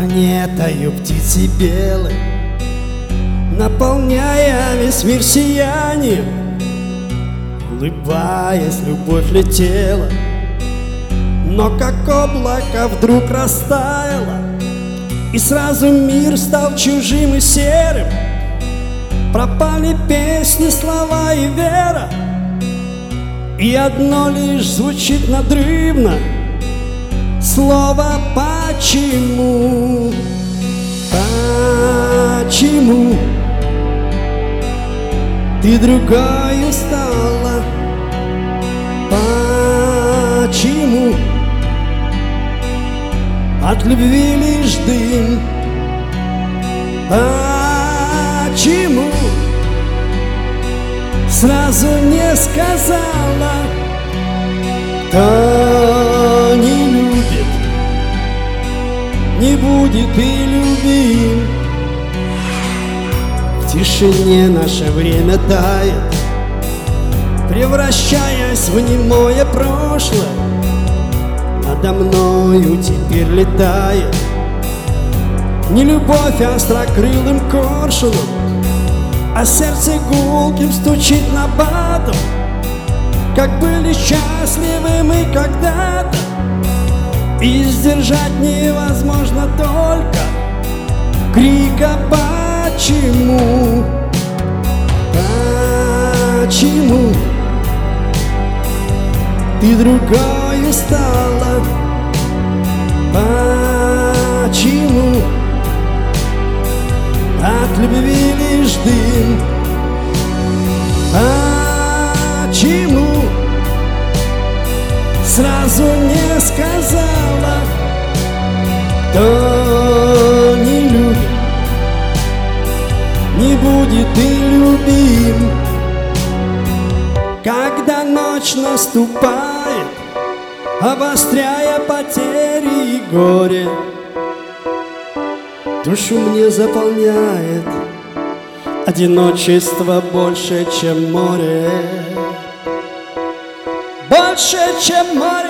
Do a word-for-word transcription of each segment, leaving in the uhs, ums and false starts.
Планетою птицы белой, наполняя весь мир сиянием, улыбаясь, любовь летела, но как облако вдруг растаяло, и сразу мир стал чужим и серым. Пропали песни, слова и вера, и одно лишь звучит надрывно: слово «почему». Почему ты другою стала? Почему от любви лишь дым? Почему сразу не сказала? Кто не любит, не будет и любим. В тишине наше время тает, превращаясь в немое прошлое. Надо мною теперь летает не любовь острокрылым коршуном, а сердце гулким стучит на батом. Как были счастливы мы когда-то, и сдержать невозможно только крика «почему?». Почему ты другою стала? Почему от любви лишь дым? Почему сразу не сказала? Кто не любит, не будет и любим. Когда ночь наступает, обостряя потери и горе, душу мне заполняет одиночество больше, чем море. Больше, чем море.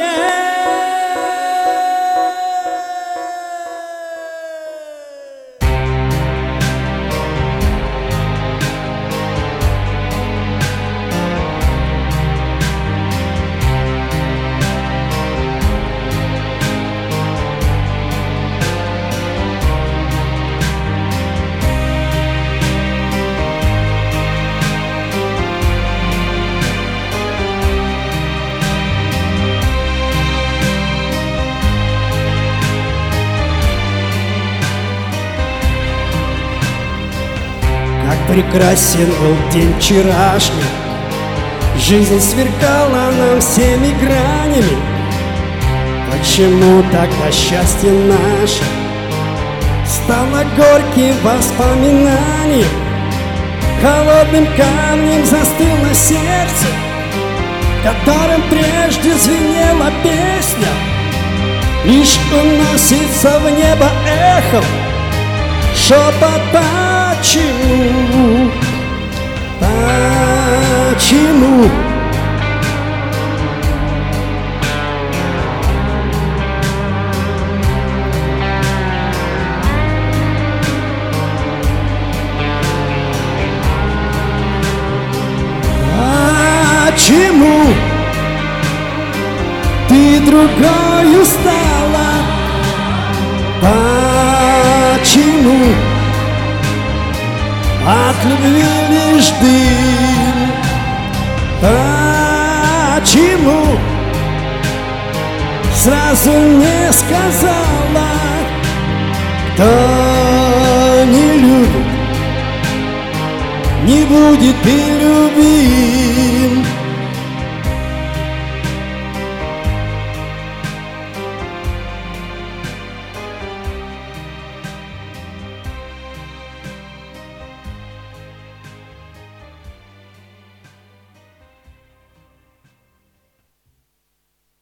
Как прекрасен был день вчерашний, жизнь сверкала нам всеми гранями. Почему тогда счастье наше стало горьким воспоминанием? Холодным камнем застыло сердце, которым прежде звенела песня. Лишь уносится в небо эхом шепот «почему?». Почему Почему ты другою стала? Почему от любви лишь дым? Почему сразу не сказала? Кто не любит, не будет и любить.